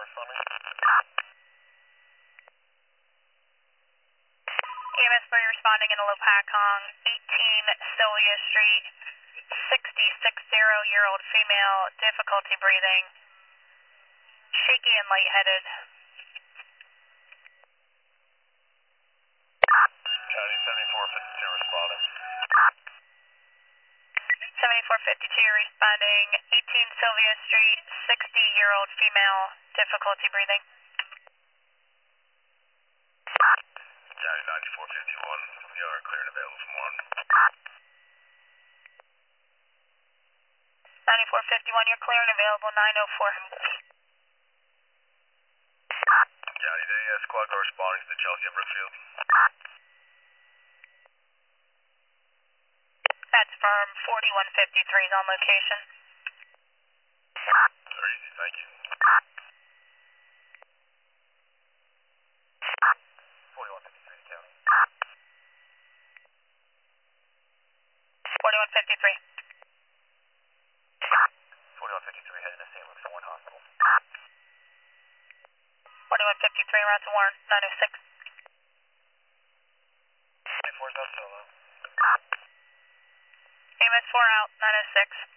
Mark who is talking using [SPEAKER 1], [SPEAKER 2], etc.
[SPEAKER 1] responding.
[SPEAKER 2] EMS 3 responding in a low Pacong, 18 Sylvia Street, 60-year-old female, difficulty breathing, shaky and lightheaded.
[SPEAKER 1] County 7452 responding.
[SPEAKER 2] 7452 responding, 18 Sylvia Street, 60-year-old female, difficulty breathing.
[SPEAKER 1] County 9451, we are clear and available from 1.
[SPEAKER 2] 9451, you're clear and available, 904.
[SPEAKER 1] County, the squad car responding to the Chelsea at Brookfield.
[SPEAKER 2] That's firm, 4153 is on location.
[SPEAKER 1] Very easy, thank you. 4153 County.
[SPEAKER 2] 4153.
[SPEAKER 1] 4153 heading to St. Luke's at 1 Hospital.
[SPEAKER 2] 4153, route to Warren, 906.
[SPEAKER 1] 24's out solo.
[SPEAKER 2] EMS 4 out, 906.